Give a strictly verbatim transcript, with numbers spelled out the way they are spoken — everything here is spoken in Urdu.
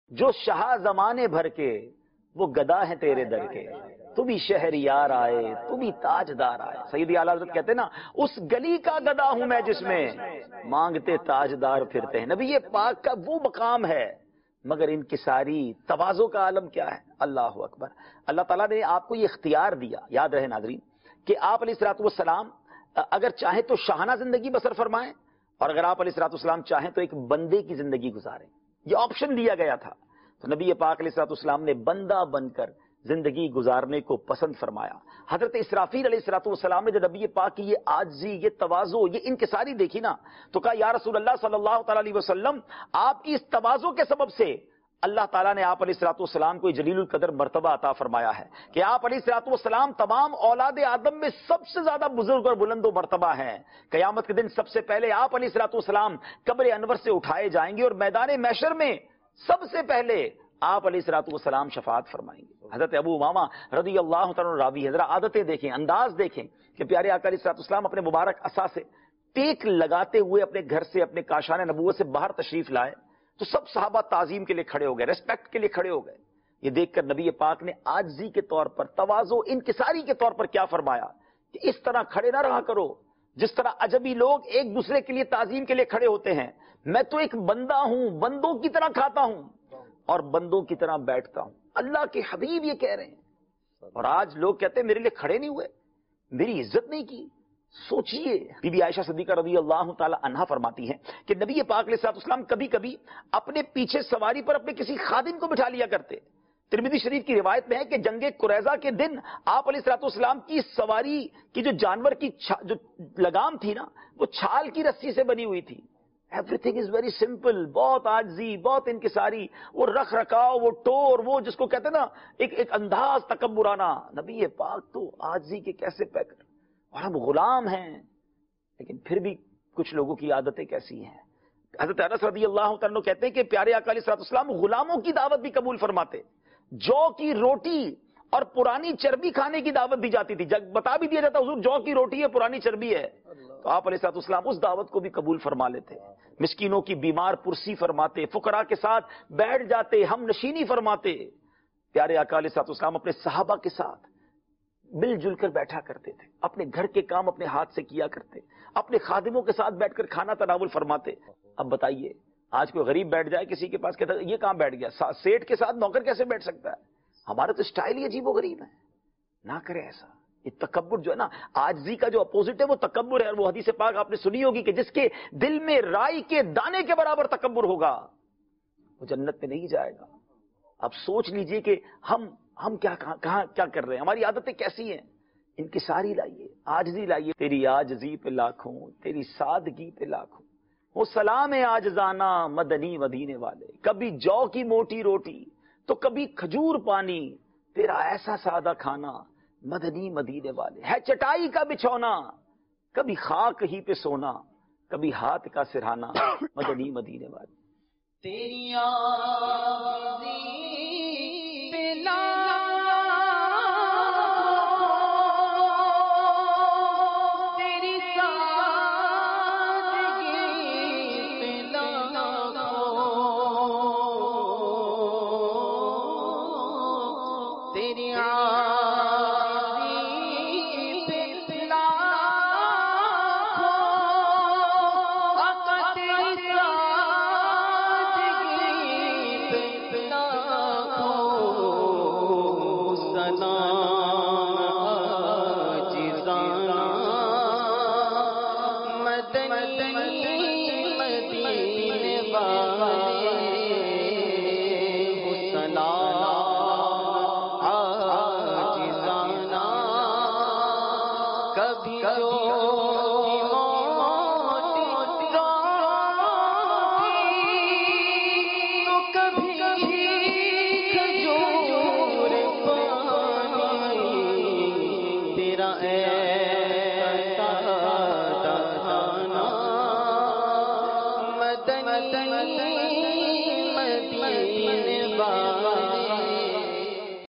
جو شاہ زمانے بھر کے وہ گدا ہیں تیرے در کے، تو بھی شہریار آئے تو بھی تاجدار آئے. سیدی اعلیٰ حضرت کہتے ہیں نا، اس گلی کا گدا ہوں میں جس میں مانگتے تاجدار پھرتے ہیں. نبی پاک کا وہ مقام ہے، مگر ان کی ساری تواضع کا عالم کیا ہے. اللہ اکبر. اللہ تعالیٰ نے آپ کو یہ اختیار دیا، یاد رہے ناظرین، کہ آپ علیہ الصلوۃ والسلام اگر چاہیں تو شاہانہ زندگی بسر فرمائیں، اور اگر آپ علیہ الصلوۃ والسلام چاہیں تو ایک بندے کی زندگی گزاریں. یہ آپشن دیا گیا تھا. تو نبی پاک علیہ الصلوۃ والسلام نے بندہ بن کر زندگی گزارنے کو پسند فرمایا. حضرت اسرافیل علیہ الصلوۃ والسلام نے جب نبی پاک کی یہ عاجزی، یہ تواضع، یہ انکساری دیکھی نا، تو کہا یا رسول اللہ صلی اللہ تعالی علیہ وسلم، آپ کی اس تواضع کے سبب سے اللہ تعالیٰ نے آپ علیہ الصلوۃ والسلام کو جلیل القدر مرتبہ عطا فرمایا ہے کہ آپ علیہ الصلوۃ والسلام تمام اولاد آدم میں سب سے زیادہ بزرگ اور بلند و مرتبہ ہیں. قیامت کے دن سب سے پہلے آپ علیہ الصلوۃ والسلام قبر انور سے اٹھائے جائیں گے، اور میدان محشر میں سب سے پہلے آپ علیہ الصلوۃ والسلام شفاعت فرمائیں گے. حضرت ابو امامہ رضی اللہ تعالیٰ راوی ہے. ذرا عادتیں دیکھیں، انداز دیکھیں کہ پیارے آقا علیہ الصلوۃ والسلام اپنے مبارک عصا سے ٹیک لگاتے ہوئے اپنے گھر سے، اپنے کاشان نبوت سے باہر تشریف لائے تو سب صحابہ تعظیم کے لیے کھڑے ہو گئے، ریسپیکٹ کے لیے کھڑے ہو گئے. یہ دیکھ کر نبی پاک نے عاجزی کے طور پر، تواضع، انکساری کے طور پر کیا فرمایا کہ اس طرح کھڑے نہ رہا کرو جس طرح اجنبی لوگ ایک دوسرے کے لیے تعظیم کے لیے کھڑے ہوتے ہیں. میں تو ایک بندہ ہوں، بندوں کی طرح کھاتا ہوں اور بندوں کی طرح بیٹھتا ہوں. اللہ کے حبیب یہ کہہ رہے ہیں. اور آج لوگ کہتے ہیں میرے لیے کھڑے نہیں ہوئے، میری عزت نہیں کی. سوچئے، بی بی عائشہ صدیقہ رضی اللہ تعالی عنہا فرماتی ہیں کہ نبی پاک علیہ الصلوۃ والسلام کبھی کبھی اپنے پیچھے سواری پر اپنے کسی خادم کو بٹھا لیا کرتے. ترمذی شریف کی روایت میں ہے کہ جنگ قریظہ کے دن آپ علیہ الصلوۃ والسلام کی سواری کی جو جانور کی جو لگام تھی نا، وہ چھال کی رسی سے بنی ہوئی تھی. Everything is very simple, بہت عاجزی، بہت انکساری، وہ رکھ رکھاؤ، وہ ٹور، وہ جس کو کہتے ہیں نا ایک ایک انداز تکبرانہ. نبی پاک تو عاجزی کے کیسے پیکر، اور ہم غلام ہیں. لیکن پھر بھی کچھ لوگوں کی عادتیں کیسی ہیں. حضرت انس رضی اللہ تعالیٰ کہتے ہیں کہ پیارے آقا علیہ الصلوۃ والسلام غلاموں کی دعوت بھی قبول فرماتے. جو کی روٹی اور پرانی چربی کھانے کی دعوت دی جاتی تھی، جب بتا بھی دیا جاتا حضور جو کی روٹی ہے، پرانی چربی ہے، تو آپ علیہ الصلوۃ والسلام اس دعوت کو بھی قبول فرما لیتے. مسکینوں کی بیمار پرسی فرماتے، فقراء کے ساتھ بیٹھ جاتے، ہم نشینی فرماتے. پیارے آقا علیہ الصلوۃ والسلام اپنے صحابہ کے ساتھ مل جل کر بیٹھا کرتے تھے، اپنے گھر کے کام اپنے ہاتھ سے کیا کرتے، اپنے خادموں کے ساتھ بیٹھ کر کھانا تناول فرماتے. اب بتائیے آج کوئی غریب بیٹھ جائے کسی کے پاس، کہتا ہے یہ کہاں بیٹھ گیا، سیٹ کے ساتھ نوکر کیسے بیٹھ سکتا ہے. ہمارا تو اسٹائل ہی عجیب و غریب ہے. نہ کرے ایسا. یہ تکبر جو ہے نا، عاجزی کا جو اپوزٹ ہے وہ تکبر ہے. اور وہ حدیث پاک آپ نے سنی ہوگی کہ جس کے دل میں رائی کے دانے کے برابر تکبر ہوگا وہ جنت میں نہیں جائے گا. اب سوچ لیجئے کہ ہم ہم کیا کہاں کیا کر رہے ہیں، ہماری عادتیں کیسی ہیں. انکساری لائیے، عاجزی لائیے. تیری عاجزی پہ لاکھوں، تیری سادگی پہ لاکھوں. وہ سلام عاجزانہ مدنی مدینے والے. کبھی جو کی موٹی روٹی تو کبھی کھجور پانی، تیرا ایسا سادہ کھانا مدنی مدینے والے. ہے چٹائی کا بچھونا، کبھی خاک ہی پہ سونا، کبھی ہاتھ کا سرہانا، مدنی مدینے والے. تیری عاجزی پہ لاکھوں، تیری سادگی پہ لاکھوں، تیری عاجزی پہ لاکھوں، آقا تیری سادگی تیرا